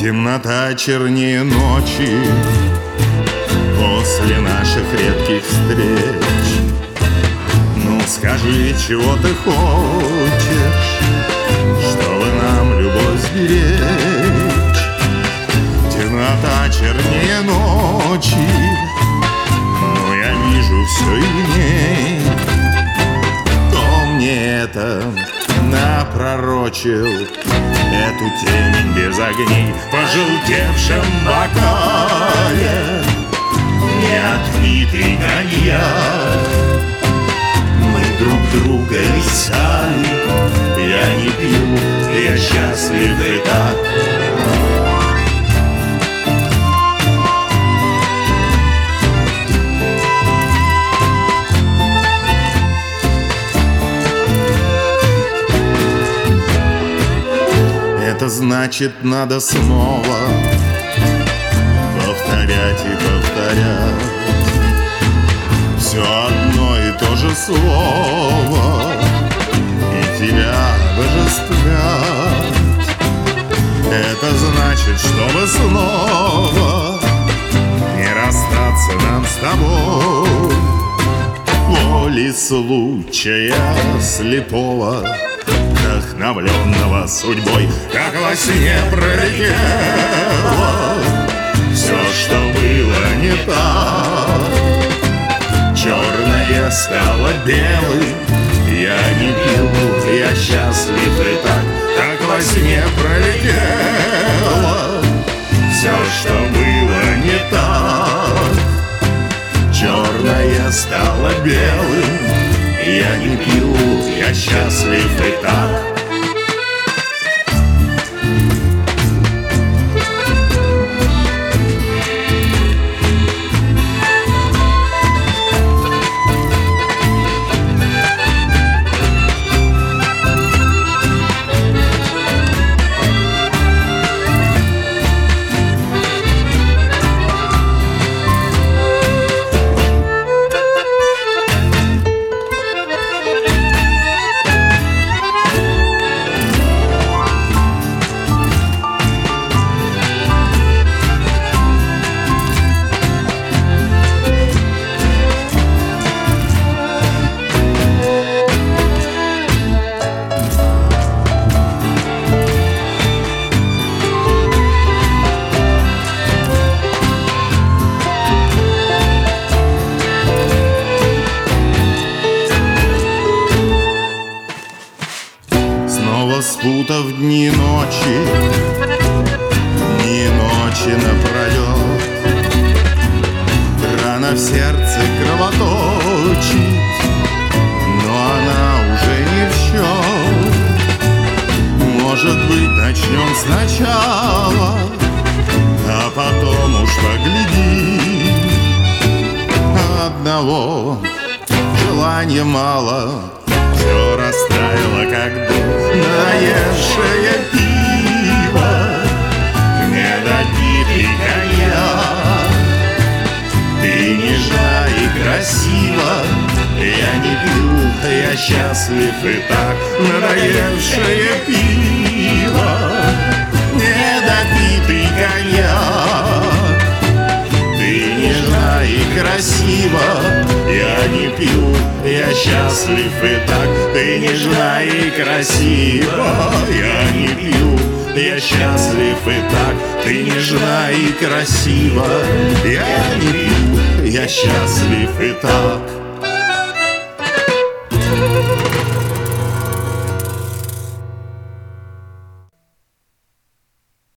Темнота чернее ночи после наших редких встреч. Ну скажи, чего ты хочешь, чтобы нам любовь сберечь? Темнота чернее ночи, но я вижу все и в ней. Кто мне это напророчил, эту тень без огней в пожелтевшем бокале? Неотпитый коньяк, мы друг друга искали. Я не пью, я счастлив и так. Это значит, надо снова повторять и повторять все одно и то же слово и тебя обожествлять. Это значит, чтобы снова не расстаться нам с тобой. Волей случая слепого, вдохновленного судьбой, как во сне пролетело все, что было не так. Черное стало белым, я не пью, я счастлив и так. Как во сне пролетело все, что было не так. Черное стало белым, я не пью, я счастлив и так. Спутав дни и ночи напролет, рана в сердце кровоточит, но она уже не в счет. Может быть, начнем сначала, а потом уж поглядим. Одного желания мало, все растаяло, как дух наевшее пиво, недопитый коньяк. Ты нежна и красива, я не пью, я счастлив и так. Надоевшее пиво, недопитый коньяк. Ты нежна и красива, я не пью, я счастлив и так. Ты нежна и красива, я не пью, я счастлив и так. Ты нежна и красива, я не пью, я счастлив и так.